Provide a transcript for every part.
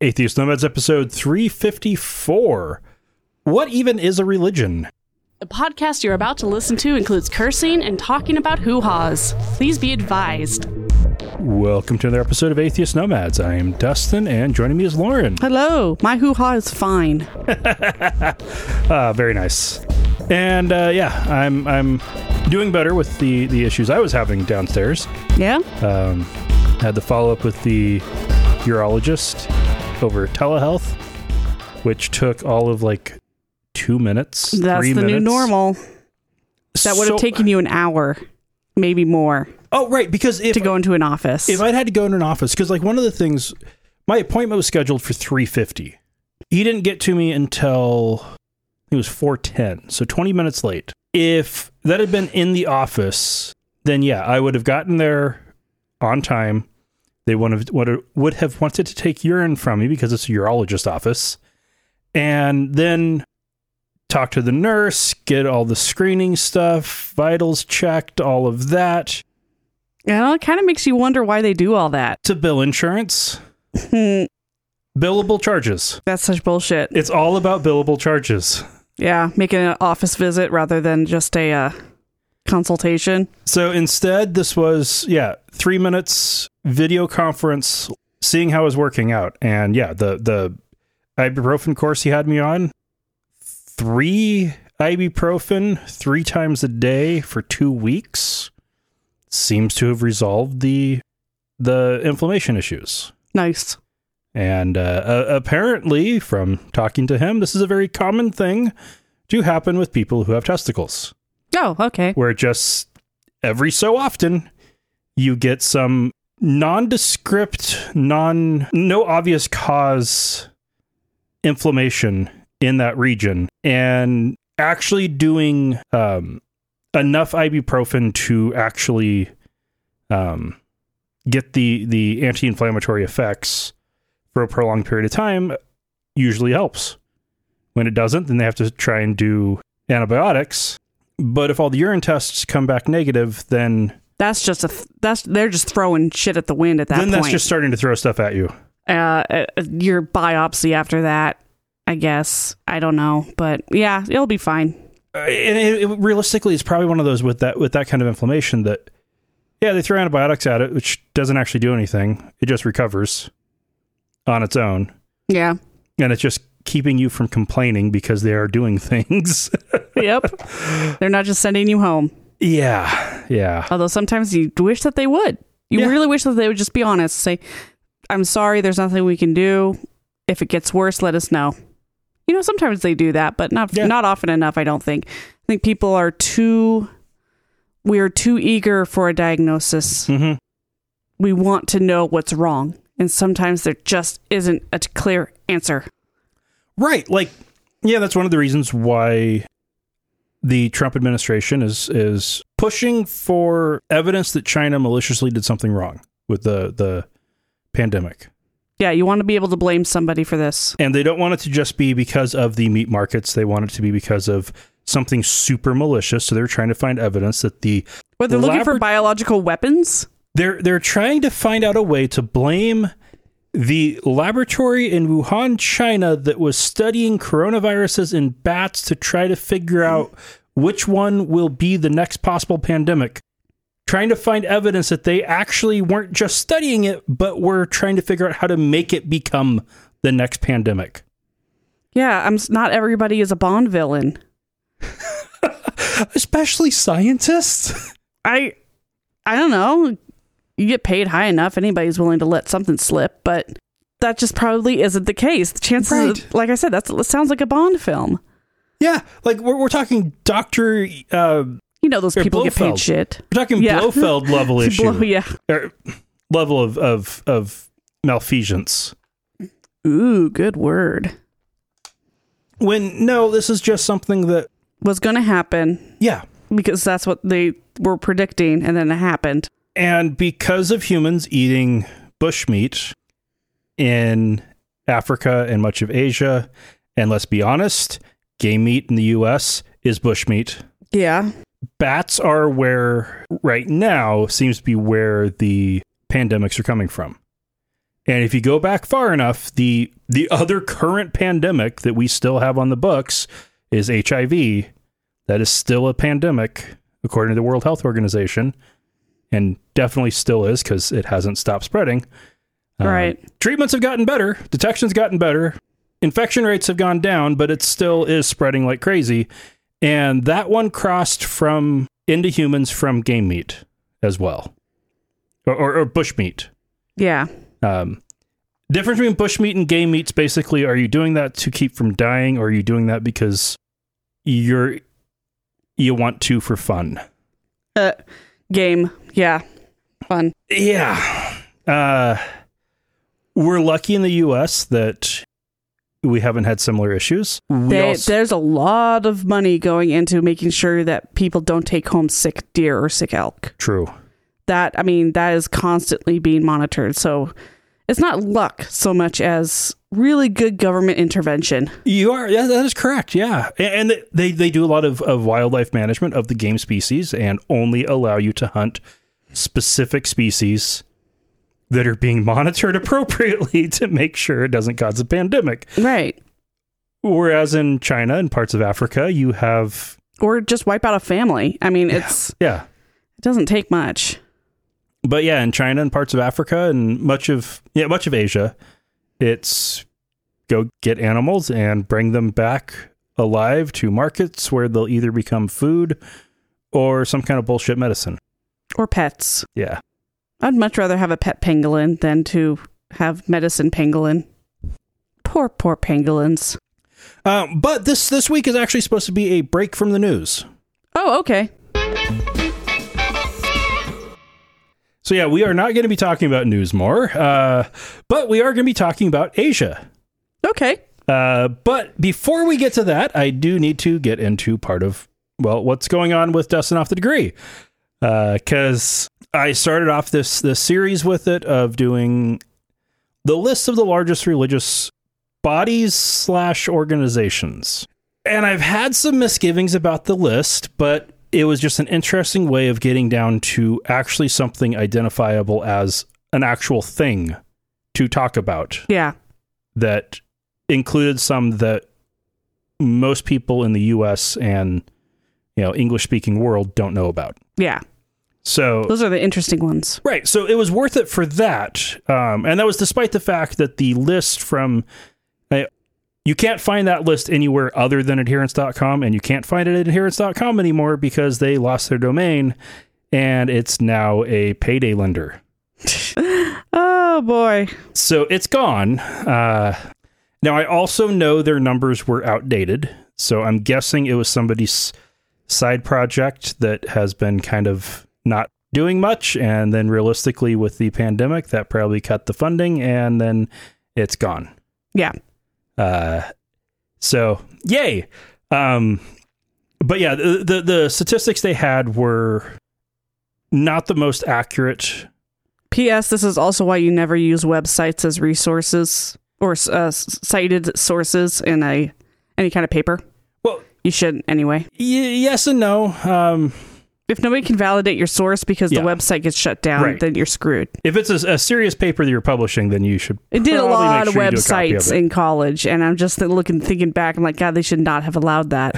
Atheist Nomads episode 354. What even is a religion? The podcast you're about to listen to includes cursing and talking about hoo-haws. Please be advised. Welcome to another episode of Atheist Nomads. I am Dustin, and joining me is Lauren. Hello. My hoo-ha is fine. Very nice. And I'm doing better with the issues I was having downstairs. Yeah? Had to follow up with the urologist over telehealth, which took all of 2 minutes. That's 3 the minutes. new normal. That would have taken you an hour, maybe more. Oh, right, because to go into an office. If I'd had to go into an office, because one of the things, my appointment was scheduled for 3:50. He didn't get to me until it was 4:10, so 20 minutes late. If that had been in the office, then yeah, I would have gotten there on time. They would have wanted to take urine from me because it's a urologist office, and then talk to the nurse, get all the screening stuff, vitals checked, all of that. Yeah, it kind of makes you wonder why they do all that. To bill insurance. Billable charges. That's such bullshit. It's all about billable charges. Yeah, making an office visit rather than just a consultation. So instead, this was, 3 minutes video conference, seeing how I was working out. And the ibuprofen course he had me on, 3 ibuprofen 3 times a day for 2 weeks seems to have resolved the inflammation issues. Nice. And apparently, from talking to him, this is a very common thing to happen with people who have testicles. Oh, okay. Where just every so often, you get some nondescript, no obvious cause inflammation in that region. And actually doing enough ibuprofen to actually get the anti-inflammatory effects for a prolonged period of time usually helps. When it doesn't, then they have to try and do antibiotics. But if all the urine tests come back negative, then they're just throwing shit at the wind at that point. Then that's just starting to throw stuff at you. Your biopsy after that, I guess. I don't know, but yeah, it'll be fine. And realistically, it's probably one of those with that kind of inflammation that, they throw antibiotics at it, which doesn't actually do anything. It just recovers on its own. Yeah. And it's just keeping you from complaining because they are doing things. Yep. They're not just sending you home. Yeah. Although sometimes you wish that they would. You really wish that they would just be honest. Say, I'm sorry, there's nothing we can do. If it gets worse, let us know. Sometimes they do that, but not often enough, I don't think. I think people are we're too eager for a diagnosis. Mm-hmm. We want to know what's wrong. And sometimes there just isn't a clear answer. Right. That's one of the reasons why the Trump administration is pushing for evidence that China maliciously did something wrong with the pandemic. Yeah, you want to be able to blame somebody for this. And they don't want it to just be because of the meat markets. They want it to be because of something super malicious. So they're trying to find evidence that they're looking for biological weapons? They're trying to find out a way to blame the laboratory in Wuhan, China, that was studying coronaviruses in bats to try to figure out which one will be the next possible pandemic. Trying to find evidence that they actually weren't just studying it, but were trying to figure out how to make it become the next pandemic. Yeah, not everybody is a Bond villain. Especially scientists. I don't know. You get paid high enough, anybody's willing to let something slip, but that just probably isn't the case. The chances, like I said, that sounds like a Bond film. Yeah, we're talking Dr. Those people Blofeld. Get paid shit. We're talking Blofeld level issue. Level of malfeasance. Ooh, good word. This is just something that was going to happen. Yeah. Because that's what they were predicting, and then it happened. And because of humans eating bushmeat in Africa and much of Asia, and let's be honest, game meat in the U.S. is bushmeat. Yeah. Bats are right now seems to be where the pandemics are coming from. And if you go back far enough, the other current pandemic that we still have on the books is HIV. That is still a pandemic, according to the World Health Organization, and definitely still is because it hasn't stopped spreading. Right. Treatments have gotten better. Detection's gotten better. Infection rates have gone down, but it still is spreading like crazy. And that one crossed into humans from game meat as well. Or bush meat. Yeah. Difference between bush meat and game meats basically, are you doing that to keep from dying, or are you doing that because you want to for fun? Game. Yeah. Fun. Yeah. We're lucky in the US that we haven't had similar issues. There's a lot of money going into making sure that people don't take home sick deer or sick elk. True. That is constantly being monitored. So it's not luck so much as really good government intervention. Yeah, that is correct. Yeah. And they do a lot of wildlife management of the game species and only allow you to hunt specific species that are being monitored appropriately to make sure it doesn't cause a pandemic. Right. Whereas in China and parts of Africa, you have... Or just wipe out a family. I mean, it doesn't take much. But yeah, in China and parts of Africa and much of Asia, it's go get animals and bring them back alive to markets where they'll either become food or some kind of bullshit medicine. Or pets. Yeah. I'd much rather have a pet pangolin than to have medicine pangolin. Poor pangolins. But this week is actually supposed to be a break from the news. Oh, okay. So yeah, we are not going to be talking about news more, but we are going to be talking about Asia. Okay. But before we get to that, I do need to get into part of, what's going on with Dustin Off the Degree. Because I started off this series with it of doing the list of the largest religious bodies / organizations. And I've had some misgivings about the list, but it was just an interesting way of getting down to actually something identifiable as an actual thing to talk about. Yeah. That included some that most people in the US and, English speaking world don't know about. Yeah. So those are the interesting ones. Right. So it was worth it for that. And that was despite the fact that the list from, you can't find that list anywhere other than adherence.com, and you can't find it at adherence.com anymore because they lost their domain and it's now a payday lender. Oh boy. So it's gone. Now I also know their numbers were outdated. So I'm guessing it was somebody's side project that has been kind of not doing much. And then realistically with the pandemic, that probably cut the funding and then it's gone. Yeah. So yay. But yeah, the statistics they had were not the most accurate. P.S. This is also why you never use websites as resources or cited sources in any kind of paper. Well, you shouldn't anyway. Yes and no. If nobody can validate your source because the website gets shut down, then you're screwed. If it's a serious paper that you're publishing, then you should. It did a lot of websites in college, and I'm just thinking back. I'm like, God, they should not have allowed that.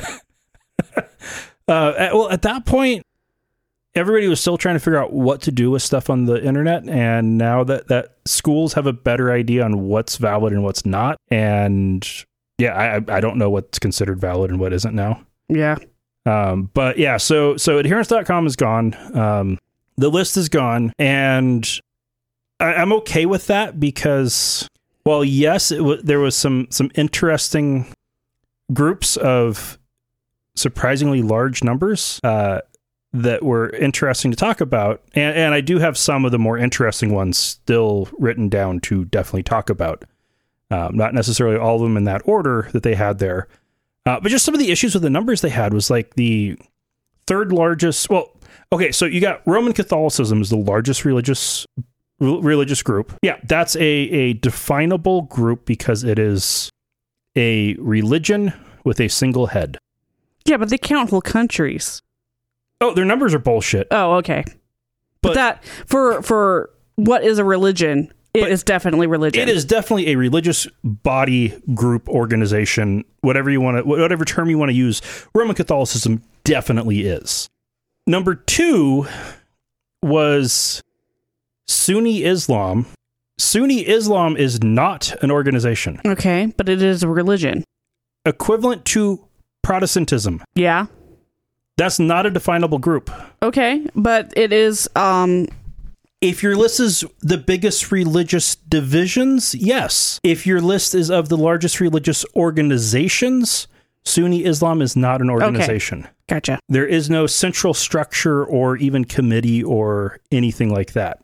At that point, everybody was still trying to figure out what to do with stuff on the internet, and now that schools have a better idea on what's valid and what's not, and I don't know what's considered valid and what isn't now. Yeah. But yeah, so adherence.com is gone. The list is gone, and I'm okay with that because, well, yes, there was some interesting groups of surprisingly large numbers that were interesting to talk about, and I do have some of the more interesting ones still written down to definitely talk about. Not necessarily all of them in that order that they had there. But just some of the issues with the numbers they had was like the third largest. Well, okay, so you got Roman Catholicism is the largest religious group. Yeah, that's a definable group because it is a religion with a single head. Yeah, but they count whole countries. Oh, their numbers are bullshit. Oh, okay. But that for what is a religion It is definitely religion. It is definitely a religious body, group, organization, whatever term you want to use. Roman Catholicism definitely is. Number 2 was Sunni Islam. Sunni Islam is not an organization. Okay, but it is a religion. Equivalent to Protestantism. Yeah. That's not a definable group. Okay, but it is... If your list is the biggest religious divisions, yes. If your list is of the largest religious organizations, Sunni Islam is not an organization. Okay. Gotcha. There is no central structure or even committee or anything like that.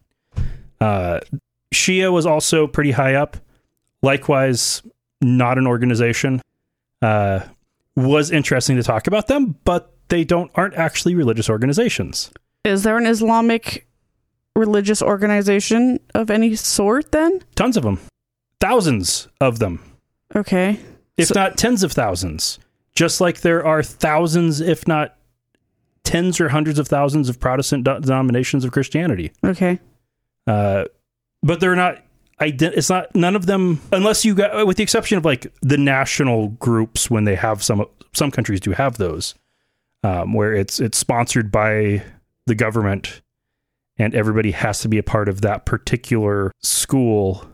Shia was also pretty high up. Likewise, not an organization. Was interesting to talk about them, but they aren't actually religious organizations. Is there an Islamic religious organization of any sort then? Tons of them. Thousands of them. Okay. If not tens of thousands. Just like there are thousands, if not tens or hundreds of thousands of Protestant denominations of Christianity. Okay. But they're not, it's not, none of them, unless you got, with the exception of like the national groups when they have some countries do have those, where it's sponsored by the government and everybody has to be a part of that particular school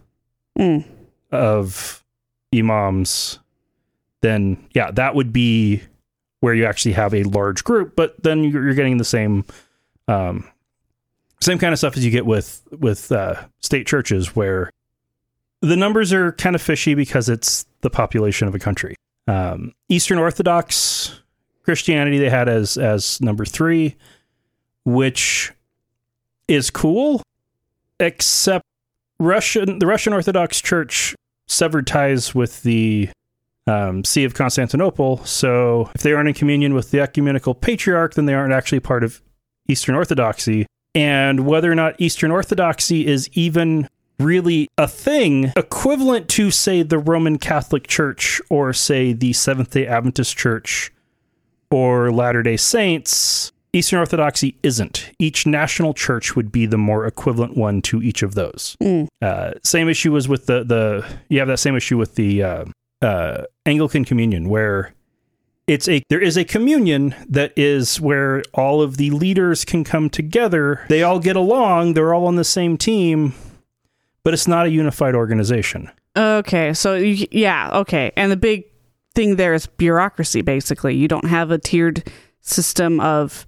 of imams, then yeah, that would be where you actually have a large group, but then you're getting the same kind of stuff as you get with state churches, where the numbers are kind of fishy because it's the population of a country. Eastern Orthodox Christianity they had as number 3, which is cool, except the Russian Orthodox Church severed ties with the See of Constantinople, so if they aren't in communion with the ecumenical patriarch, then they aren't actually part of Eastern Orthodoxy. And whether or not Eastern Orthodoxy is even really a thing equivalent to, say, the Roman Catholic Church, or say the Seventh-day Adventist Church, or Latter-day Saints, Eastern Orthodoxy isn't. Each national church would be the more equivalent one to each of those. Same issue was with you have that same issue with the Anglican Communion, where there is a communion that is where all of the leaders can come together. They all get along. They're all on the same team, but it's not a unified organization. Okay. So okay. And the big thing there is bureaucracy. Basically, you don't have a tiered system of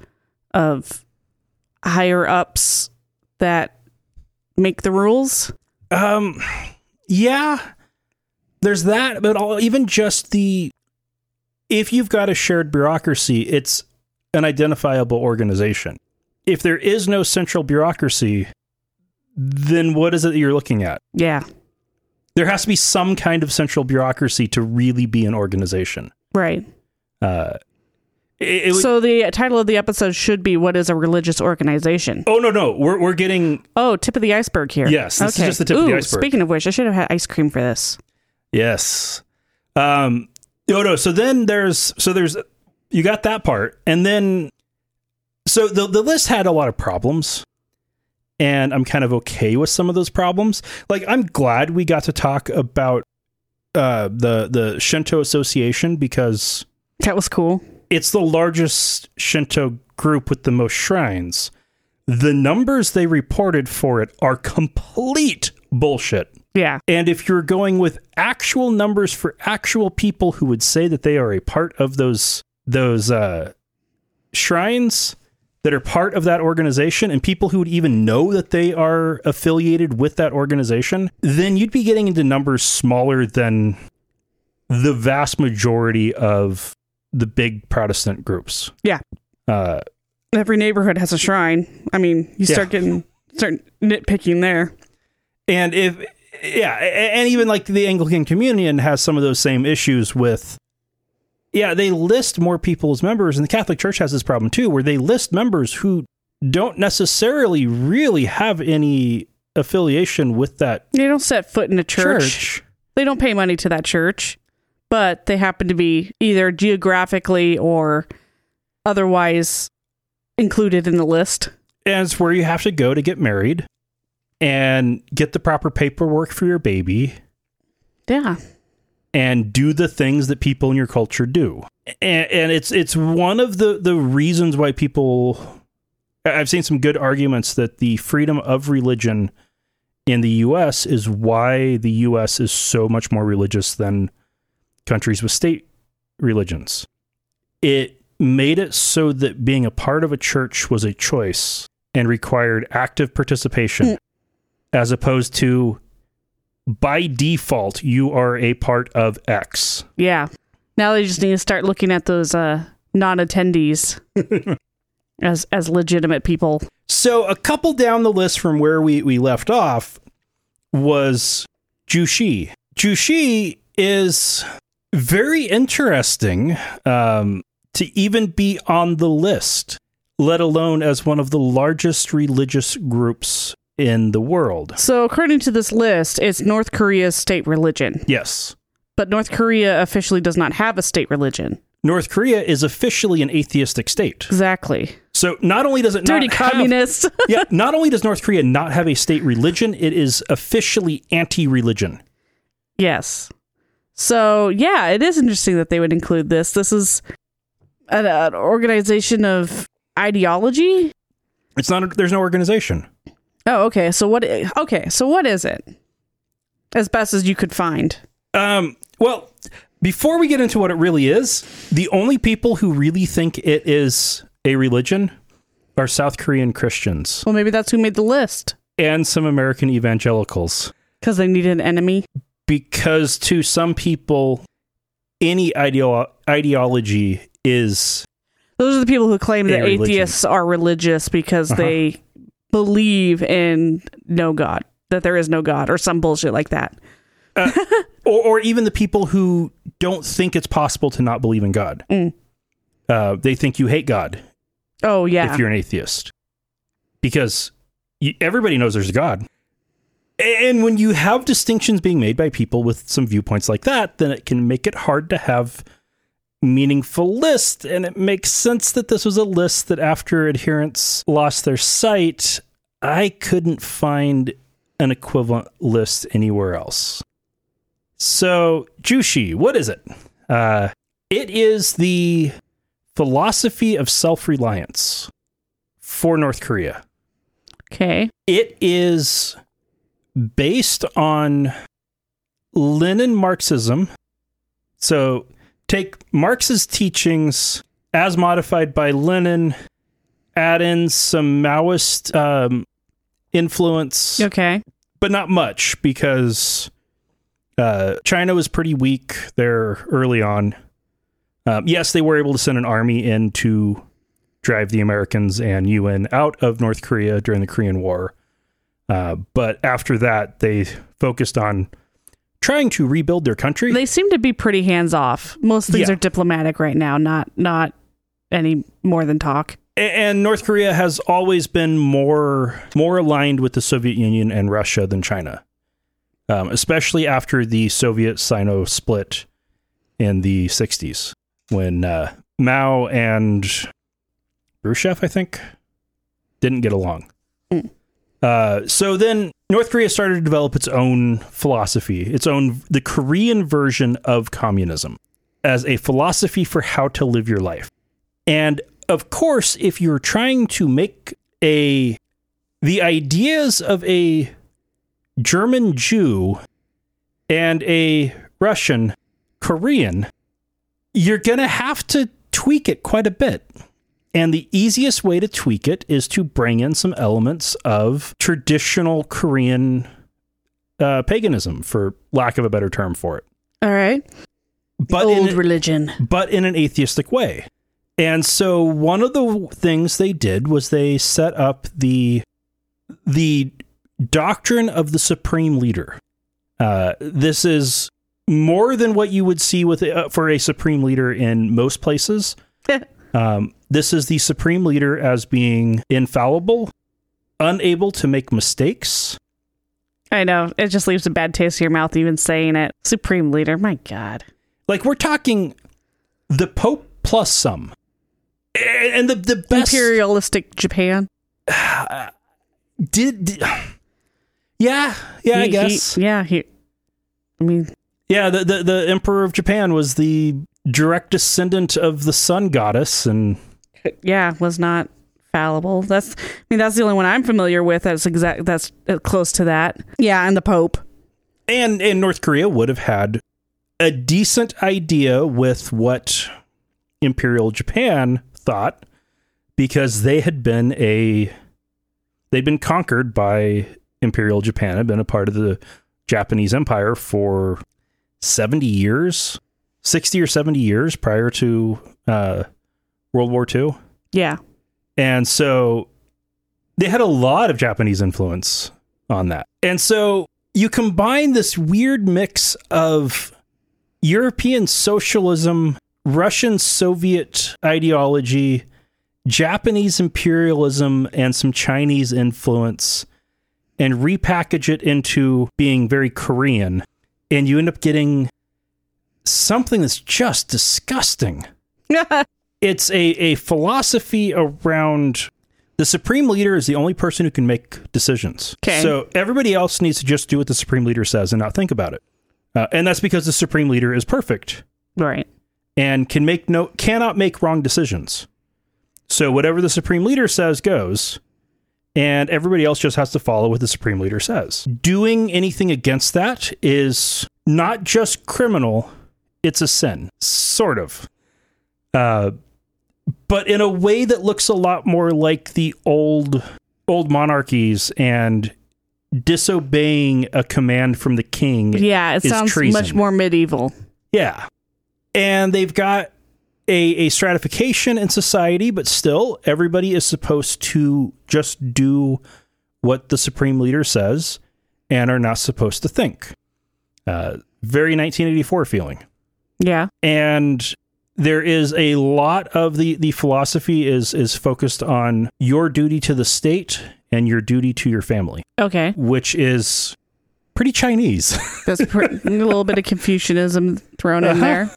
higher ups that make the rules. Yeah, there's that, but even just if you've got a shared bureaucracy, it's an identifiable organization. If there is no central bureaucracy, then what is it that you're looking at? Yeah. There has to be some kind of central bureaucracy to really be an organization. Right. So the title of the episode should be, "What is a religious organization?" Oh, no. We're getting... Oh, tip of the iceberg here. Yes, this is just the tip of the iceberg. Speaking of which, I should have had ice cream for this. Yes. No. So then there's you got that part. And then, so the list had a lot of problems. And I'm kind of okay with some of those problems. Like, I'm glad we got to talk about the Shinto Association, because... That was cool. It's the largest Shinto group with the most shrines. The numbers they reported for it are complete bullshit. Yeah. And if you're going with actual numbers for actual people who would say that they are a part of those shrines that are part of that organization, and people who would even know that they are affiliated with that organization, then you'd be getting into numbers smaller than the vast majority of the big Protestant groups. Yeah. Every neighborhood has a shrine. I mean, you start nitpicking there. And and even like the Anglican Communion has some of those same issues with, they list more people as members, and the Catholic Church has this problem too, where they list members who don't necessarily really have any affiliation with that. They don't set foot in a church. They don't pay money to that church, but they happen to be either geographically or otherwise included in the list. And it's where you have to go to get married. and get the proper paperwork for your baby. Yeah. And do the things that people in your culture do. And it's one of the reasons why people... I've seen some good arguments that the freedom of religion in the U.S. is why the U.S. is so much more religious than countries with state religions. It made it so that being a part of a church was a choice and required active participation, as opposed to, by default, you are a part of X. Yeah. Now they just need to start looking at those non-attendees as legitimate people. So a couple down the list from where we left off was Juche. Juche is very interesting to even be on the list, let alone as one of the largest religious groups in the world. So according to this list, it's North Korea's state religion. Yes. But North Korea officially does not have a state religion. North Korea is officially an atheistic state. Exactly. So not only does it Dirty not communist. not only does North Korea not have a state religion, it is officially anti-religion. Yes. So, yeah, it is interesting that they would include this. This is an organization of ideology? It's not. There's no organization. Oh, okay. So what is it? As best as you could find. Well, before we get into what it really is, the only people who really think it is a religion are South Korean Christians. Well, maybe that's who made the list. And some American evangelicals. Because they need an enemy? Because to some people, any ideology is... Those are the people who claim that atheists are religious because they believe in no God, that there is no God, or some bullshit like that. Or even the people who don't think it's possible to not believe in God. They think you hate God. Oh, yeah. If you're an atheist. Because everybody knows there's a God. And when you have distinctions being made by people with some viewpoints like that, then it can make it hard to have meaningful list. And it makes sense that this was a list that after adherents lost their sight, I couldn't find an equivalent list anywhere else. So, Juche, what is it? It is the philosophy of self-reliance for North Korea. Okay. It is based on Lenin Marxism. So, take Marx's teachings as modified by Lenin, add in some Maoist influence. Okay. But not much, because China was pretty weak there early on. Yes, they were able to send an army in to drive the Americans and UN out of North Korea during the Korean War. But after that, they focused on trying to rebuild their country. They seem to be pretty hands-off. Most things are diplomatic right now, not any more than talk. And North Korea has always been more aligned with the Soviet Union and Russia than China, especially after the Soviet-Sino split in the 60s, when Mao and Khrushchev, I think, didn't get along. So then North Korea started to develop its own philosophy, the Korean version of communism, as a philosophy for how to live your life. And of course, if you're trying to make the ideas of a German Jew and a Russian Korean, you're going to have to tweak it quite a bit. And the easiest way to tweak it is to bring in some elements of traditional Korean paganism, for lack of a better term for it. All right. But old religion. But in an atheistic way. And so one of the things they did was they set up the doctrine of the supreme leader. This is more than what you would see for a supreme leader in most places. This is the supreme leader as being infallible, unable to make mistakes. I know. It just leaves a bad taste in your mouth even saying it. Supreme leader. My God. Like, we're talking the Pope plus some. And the best... Imperialistic Japan. Yeah, I guess. I mean, yeah, the Emperor of Japan was the direct descendant of the sun goddess, and was not fallible. That's the only one I'm familiar with that's close to that. Yeah, and the Pope. And North Korea would have had a decent idea with what Imperial Japan thought, because they'd been conquered by Imperial Japan, had been a part of the Japanese Empire for 70 years, 60 or 70 years prior to World War II. Yeah. And so they had a lot of Japanese influence on that. And so you combine this weird mix of European socialism, Russian Soviet ideology, Japanese imperialism, and some Chinese influence, and repackage it into being very Korean. And you end up getting something that's just disgusting. It's a philosophy around the supreme leader is the only person who can make decisions. Okay. So everybody else needs to just do what the supreme leader says and not think about it. And that's because the supreme leader is perfect. Right. And cannot make wrong decisions. So whatever the supreme leader says goes, and everybody else just has to follow what the supreme leader says. Doing anything against that is not just criminal, it's a sin. Sort of. But in a way that looks a lot more like the old monarchies, and disobeying a command from the king. Yeah, it sounds treason. Much more medieval. Yeah. And they've got a stratification in society, but still everybody is supposed to just do what the supreme leader says and are not supposed to think. Very 1984 feeling. Yeah. And there is a lot of the philosophy is focused on your duty to the state and your duty to your family. Okay. Which is pretty Chinese. That's a little bit of Confucianism thrown in there.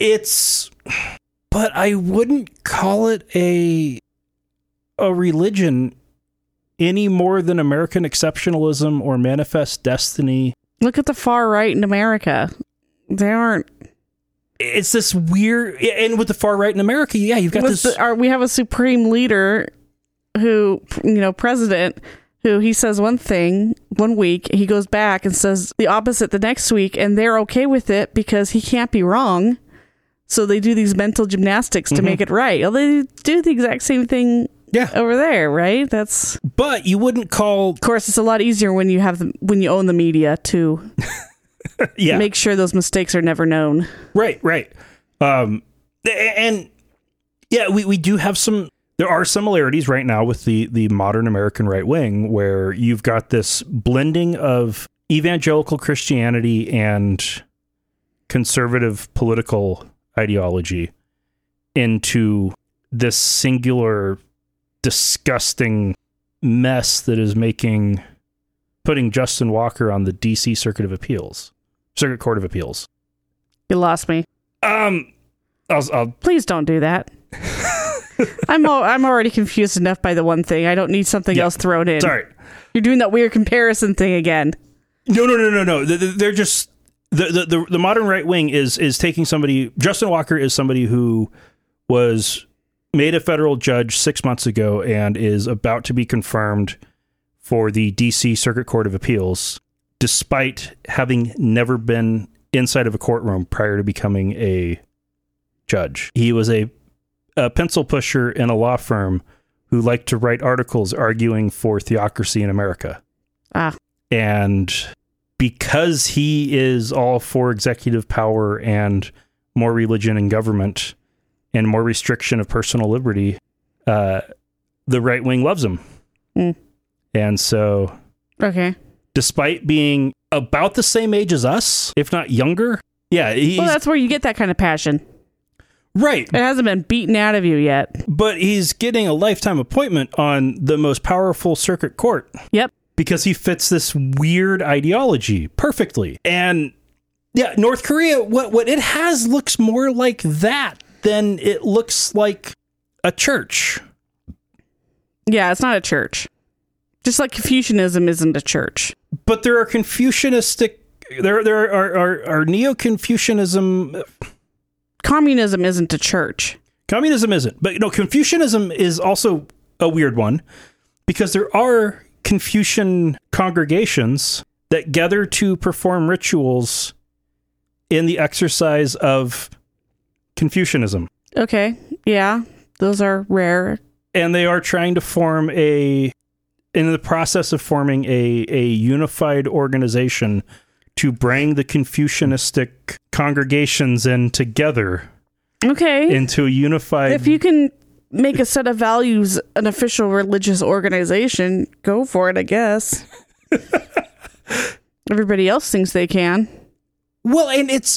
But I wouldn't call it a religion any more than American exceptionalism or manifest destiny. Look at the far right in America. They aren't. It's this weird, and with the far right in America, yeah, you've got this. We have a supreme leader who, president, who he says one thing one week, he goes back and says the opposite the next week, and they're okay with it because he can't be wrong. So they do these mental gymnastics to make it right. Well, they do the exact same thing over there, right? But you wouldn't call. Of course, it's a lot easier when you own the media to make sure those mistakes are never known. Right. And yeah, we do have some. There are similarities right now with the modern American right wing, where you've got this blending of evangelical Christianity and conservative political ideology into this singular, disgusting mess that is putting Justin Walker on the DC Circuit Court of Appeals. You lost me. I'll please don't do that. I'm already confused enough by the one thing. I don't need something else thrown in. Sorry. You're doing that weird comparison thing again. No. They're just the modern right wing is taking somebody. Justin Walker is somebody who was made a federal judge 6 months ago and is about to be confirmed for the DC Circuit Court of Appeals, despite having never been inside of a courtroom prior to becoming a judge. He was a pencil pusher in a law firm who liked to write articles arguing for theocracy in America. And because he is all for executive power and more religion in government and more restriction of personal liberty, the right wing loves him. And so, despite being about the same age as us, if not younger, that's where you get that kind of passion. Right. It hasn't been beaten out of you yet. But he's getting a lifetime appointment on the most powerful circuit court. Yep. Because he fits this weird ideology perfectly. And yeah, North Korea, what it has looks more like that than it looks like a church. Yeah, it's not a church. Just like Confucianism isn't a church. But there are Confucianistic, there are Neo-Confucianism. Communism isn't a church. Communism isn't. But Confucianism is also a weird one because there are Confucian congregations that gather to perform rituals in the exercise of Confucianism. Okay. Yeah. Those are rare. And they are trying to form in the process of forming a unified organization to bring the Confucianistic congregations in together. Okay. Into a unified... If you can make a set of values an official religious organization, go for it, I guess. Everybody else thinks they can. Well, and it's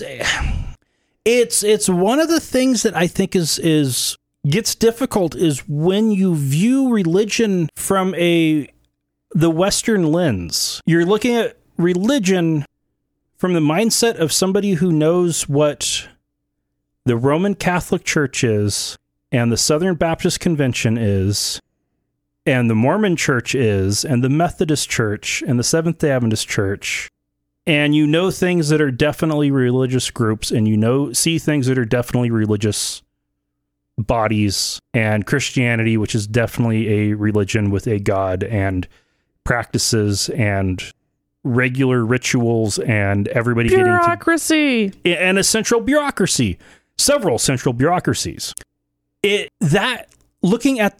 one of the things that I think gets difficult is when you view religion from the Western lens. You're looking at religion from the mindset of somebody who knows what the Roman Catholic Church is, and the Southern Baptist Convention is, and the Mormon Church is, and the Methodist Church, and the Seventh-day Adventist Church. And you know things that are definitely religious groups, and see things that are definitely religious bodies, and Christianity, which is definitely a religion with a God and practices and regular rituals and everybody bureaucracy and a central bureaucracy, several central bureaucracies. Looking at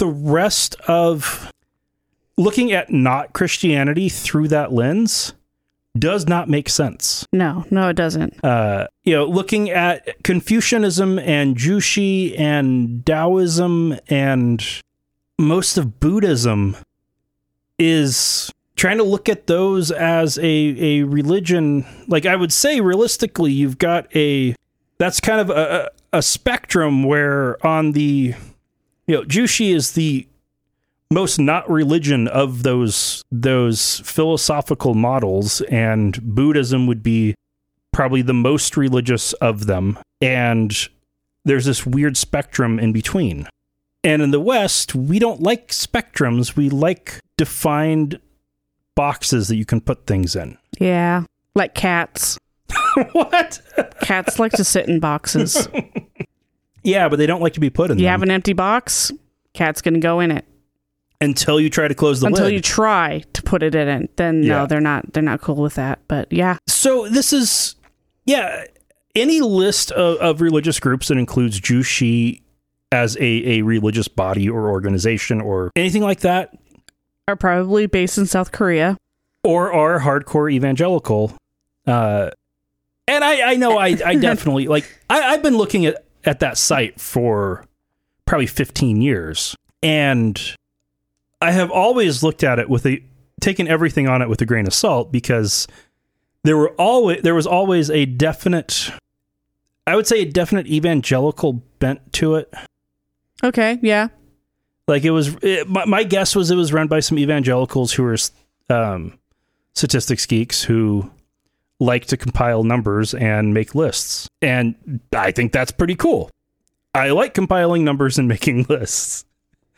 not Christianity through that lens does not make sense. No, it doesn't. Looking at Confucianism and Juche and Taoism and most of Buddhism is trying to look at those as a religion. Like, I would say realistically, you've got that's kind of a spectrum where on the, Juche is the most not religion of those philosophical models, and Buddhism would be probably the most religious of them. And there's this weird spectrum in between. And in the West, we don't like spectrums. We like defined boxes that you can put things in. Yeah, like cats. What? Cats like to sit in boxes. Yeah, but they don't like to be put in them. You have an empty box, cat's going to go in it. Until you try to close the lid. Until you try to put it in it. Then no, they're not cool with that. But yeah. So this is, any list of religious groups that includes Juche as a religious body or organization or anything like that are probably based in South Korea. Or are hardcore evangelical. And I know I definitely, I've been looking at that site for probably 15 years. And I have always looked at it taken everything on it with a grain of salt, because there was always a definite evangelical bent to it. Okay, yeah. Like my guess was it was run by some evangelicals who were statistics geeks who like to compile numbers and make lists. And I think that's pretty cool. I like compiling numbers and making lists.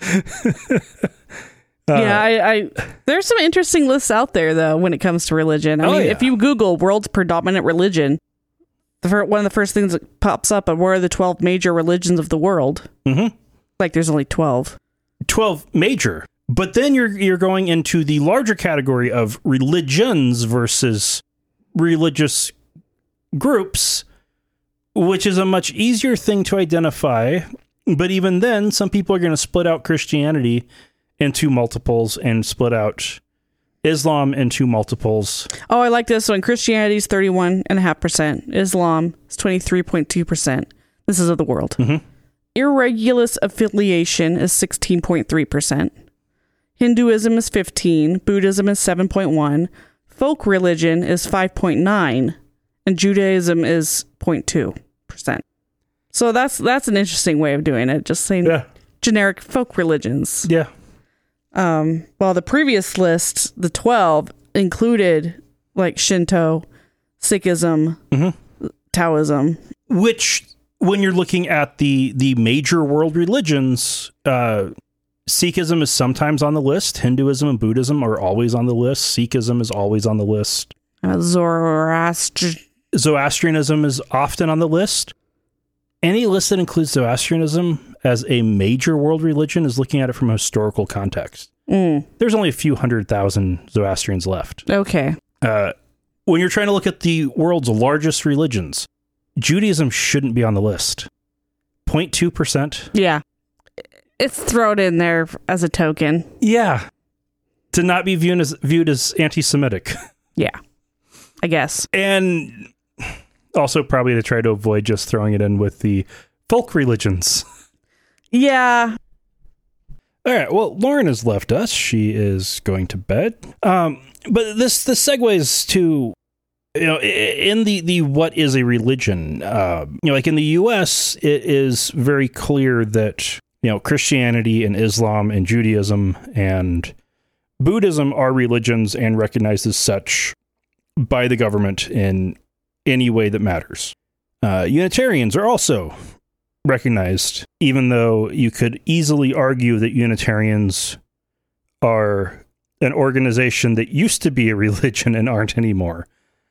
There's some interesting lists out there, though, when it comes to religion. I mean, if you Google world's predominant religion, one of the first things that pops up are what are the 12 major religions of the world. Mm-hmm. Like, there's only 12. 12 major. But then you're going into the larger category of religions versus religious groups, which is a much easier thing to identify. But even then, some people are going to split out Christianity into multiples and split out Islam into multiples. Oh, I like this one. Christianity is 31.5%. Islam is 23.2%. This is of the world. Mm-hmm. Irregular affiliation is 16.3%. Hinduism is 15%. Buddhism is 7.1%. Folk religion is 5.9%. And Judaism is 0.2%. So that's an interesting way of doing it. Just saying generic folk religions. Yeah. While the previous list, the 12, included like Shinto, Sikhism, Taoism. Which, when you're looking at the major world religions, Sikhism is sometimes on the list. Hinduism and Buddhism are always on the list. Sikhism is always on the list. Zoroastrianism is often on the list. Any list that includes Zoroastrianism as a major world religion is looking at it from a historical context. There's only a few 100,000 Zoroastrians left. Okay. When you're trying to look at the world's largest religions, Judaism shouldn't be on the list. 0.2%. Yeah. It's thrown in there as a token. Yeah. To not be viewed as anti-Semitic. Yeah. I guess. And also probably to try to avoid just throwing it in with the folk religions. Yeah. All right. Well, Lauren has left us. She is going to bed. But this segues to, in the what is a religion? Like in the U.S., it is very clear that Christianity and Islam and Judaism and Buddhism are religions and recognized as such by the government in any way that matters. Unitarians are also recognized, even though you could easily argue that Unitarians are an organization that used to be a religion and aren't anymore.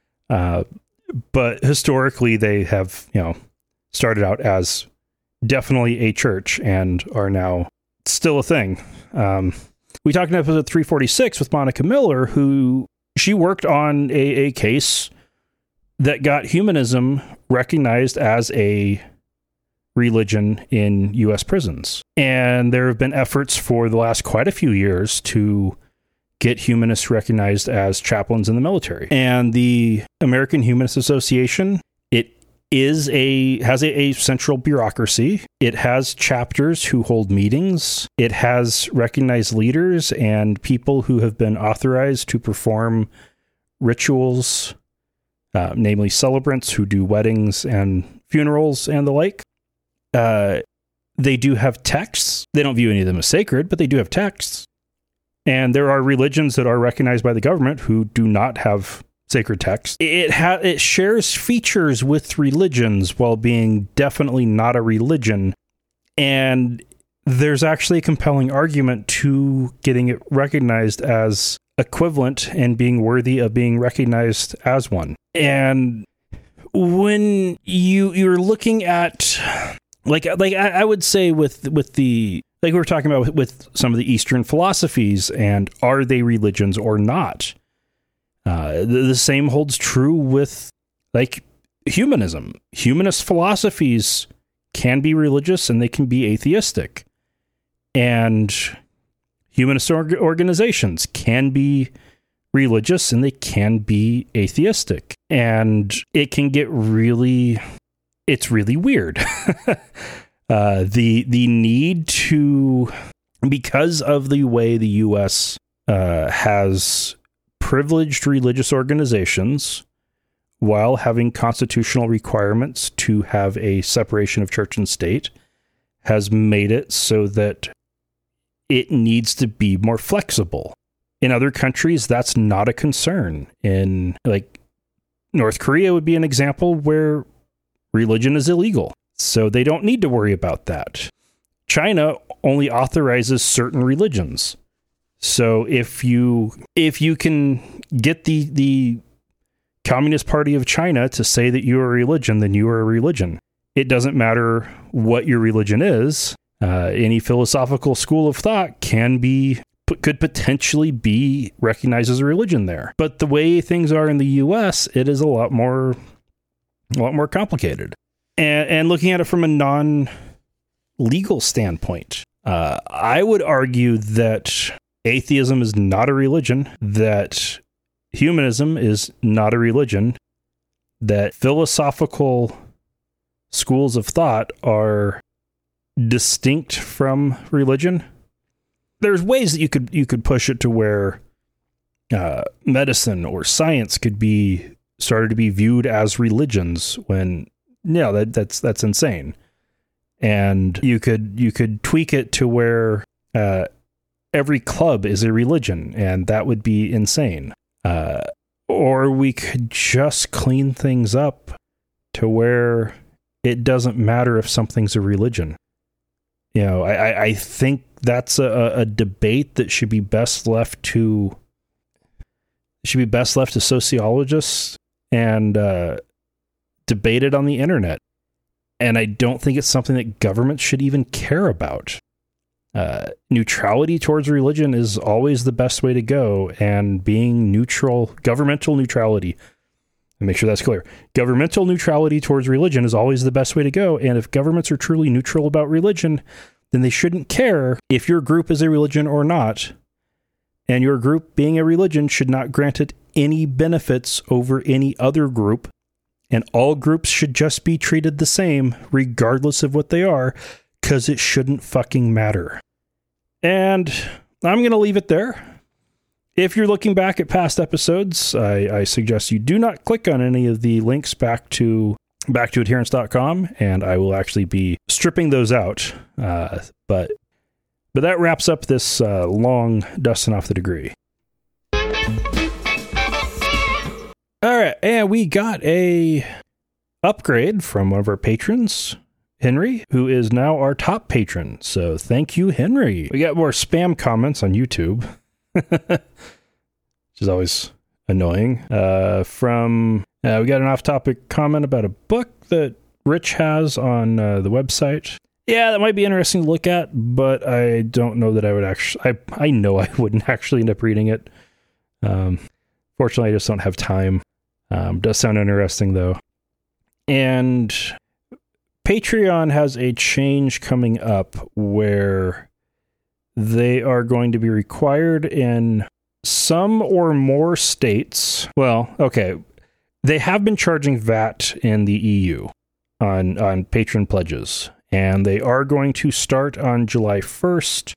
But historically, they have, started out as definitely a church and are now still a thing. We talked in episode 346 with Monica Miller, who she worked on a case that got humanism recognized as a religion in U.S. prisons. And there have been efforts for the last quite a few years to get humanists recognized as chaplains in the military. And the American Humanist Association, it has a central bureaucracy. It has chapters who hold meetings. It has recognized leaders and people who have been authorized to perform rituals, namely celebrants who do weddings and funerals and the like. They do have texts. They don't view any of them as sacred, but they do have texts. And there are religions that are recognized by the government who do not have sacred texts. It shares features with religions while being definitely not a religion. And there's actually a compelling argument to getting it recognized as equivalent and being worthy of being recognized as one. And when you're looking at like I would say with the, like we were talking about with some of the Eastern philosophies, and are they religions or not? The same holds true with like humanism. Humanist philosophies can be religious and they can be atheistic. And humanist organizations can be religious and they can be atheistic. And it can get it's really weird. The need to, because of the way the U.S. Has privileged religious organizations while having constitutional requirements to have a separation of church and state, has made it so that it needs to be more flexible. In other countries, that's not a concern. In like North Korea would be an example where religion is illegal, so they don't need to worry about that. China only authorizes certain religions. So if you can get the Communist Party of China to say that you are a religion, then you are a religion. It doesn't matter what your religion is. Any philosophical school of thought could potentially be recognized as a religion there. But the way things are in the U.S., it is a lot more complicated. And looking at it from a non-legal standpoint, I would argue that atheism is not a religion, that humanism is not a religion, that philosophical schools of thought are distinct from religion. There's ways that you could push it to where medicine or science could be started to be viewed as religions when that's insane. And you could tweak it to where every club is a religion, and that would be insane. Or we could just clean things up to where it doesn't matter if something's a religion. I think that's a debate that should be best left to sociologists and debated on the internet. And I don't think it's something that governments should even care about. Neutrality towards religion is always the best way to go, and being neutral, governmental neutrality, and make sure that's clear. Governmental neutrality towards religion is always the best way to go, and if governments are truly neutral about religion, then they shouldn't care if your group is a religion or not, and your group being a religion should not grant it any benefits over any other group, and all groups should just be treated the same, regardless of what they are, because it shouldn't fucking matter. And I'm going to leave it there. If you're looking back at past episodes, I suggest you do not click on any of the links back to adherence.com, and I will actually be stripping those out. But that wraps up this long dusting off the degree. All right, and we got a upgrade from one of our patrons, Henry, who is now our top patron. So thank you, Henry. We got more spam comments on YouTube, which is always annoying. We got an off-topic comment about a book that Rich has on the website. Yeah, that might be interesting to look at, but I don't know that I would actually... I know I wouldn't actually end up reading it. Fortunately, I just don't have time. Does sound interesting, though. And Patreon has a change coming up where they are going to be required in some or more states. Well, okay. They have been charging VAT in the EU on patron pledges, and they are going to start on July 1st,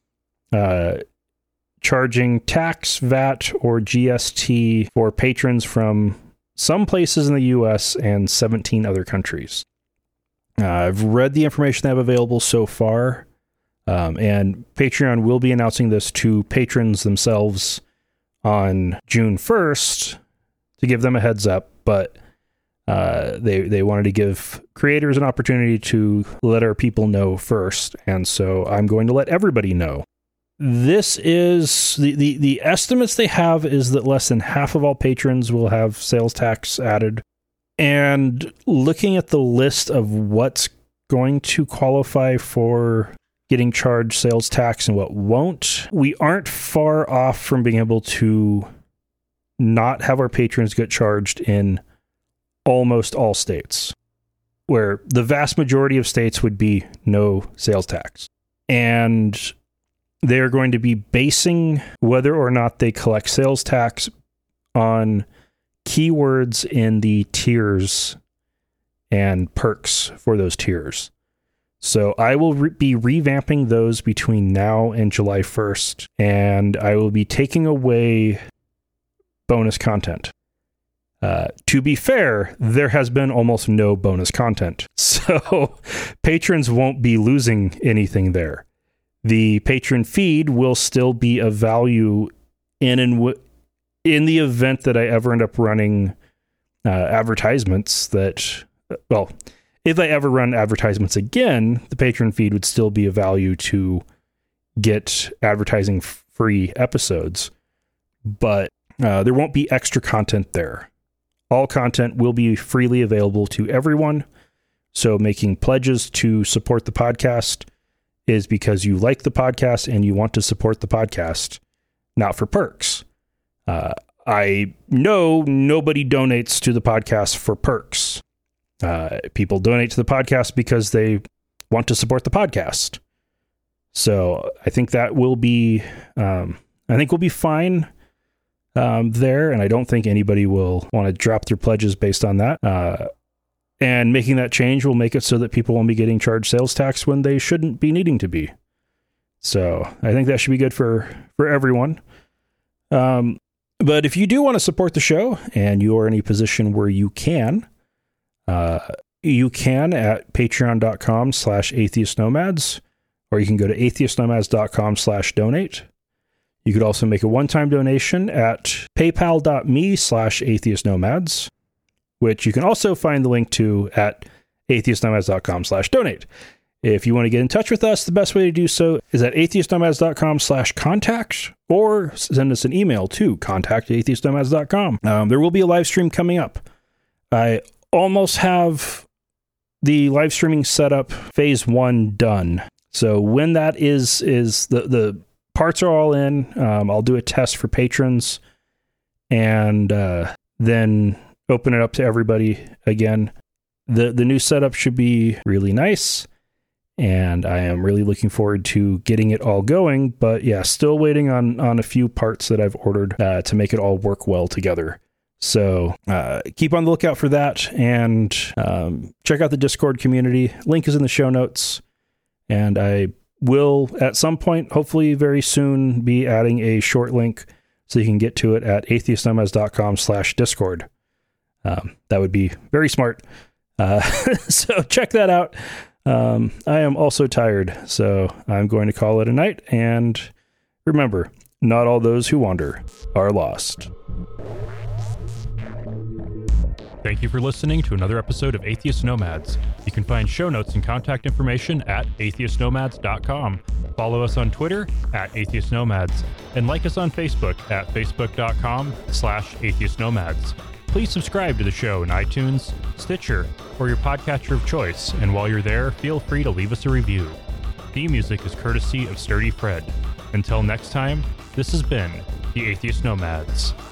charging tax, VAT, or GST for patrons from some places in the US and 17 other countries. I've read the information they have available so far, and Patreon will be announcing this to patrons themselves on June 1st to give them a heads up, but they wanted to give creators an opportunity to let our people know first, and so I'm going to let everybody know. This is the estimates they have is that less than half of all patrons will have sales tax added. And looking at the list of what's going to qualify for getting charged sales tax and what won't, we aren't far off from being able to not have our patrons get charged in almost all states, where the vast majority of states would be no sales tax. And they are going to be basing whether or not they collect sales tax on keywords in the tiers and perks for those tiers. So I will be revamping those between now and July 1st, and I will be taking away bonus content. To be fair, there has been almost no bonus content, so patrons won't be losing anything there. The patron feed will still be of value in the event that I ever end up running advertisements that, well, if I ever run advertisements again, the patron feed would still be of value to get advertising free episodes, but there won't be extra content there. All content will be freely available to everyone. So making pledges to support the podcast is because you like the podcast and you want to support the podcast, not for perks. I know nobody donates to the podcast for perks. People donate to the podcast because they want to support the podcast. So I think that will be, we'll be fine there. And I don't think anybody will want to drop their pledges based on that. And making that change will make it so that people won't be getting charged sales tax when they shouldn't be needing to be. So I think that should be good for everyone. But if you do want to support the show and you are in a position where you can at patreon.com/atheistnomads, or you can go to atheistnomads.com/donate. You could also make a one-time donation at paypal.me/atheistnomads, which you can also find the link to at atheistnomads.com/donate. If you want to get in touch with us, the best way to do so is at atheistnomads.com/contact, or send us an email to contact@atheistnomads.com. There will be a live stream coming up. I almost have the live streaming setup phase 1 done. So when that is the parts are all in, I'll do a test for patrons and then open it up to everybody again. The new setup should be really nice, and I am really looking forward to getting it all going. But yeah, still waiting on a few parts that I've ordered to make it all work well together. So keep on the lookout for that, and check out the Discord community. Link is in the show notes, and I will at some point, hopefully very soon, be adding a short link so you can get to it at atheistnomads.com/discord. That would be very smart. So check that out. I am also tired, so I'm going to call it a night. And remember, not all those who wander are lost. Thank you for listening to another episode of Atheist Nomads. You can find show notes and contact information at atheistnomads.com. Follow us on Twitter at atheistnomads, and like us on Facebook at facebook.com/atheistnomads. Please subscribe to the show in iTunes, Stitcher, or your podcatcher of choice, and while you're there, feel free to leave us a review. Theme music is courtesy of Sturdy Fred. Until next time, this has been the Atheist Nomads.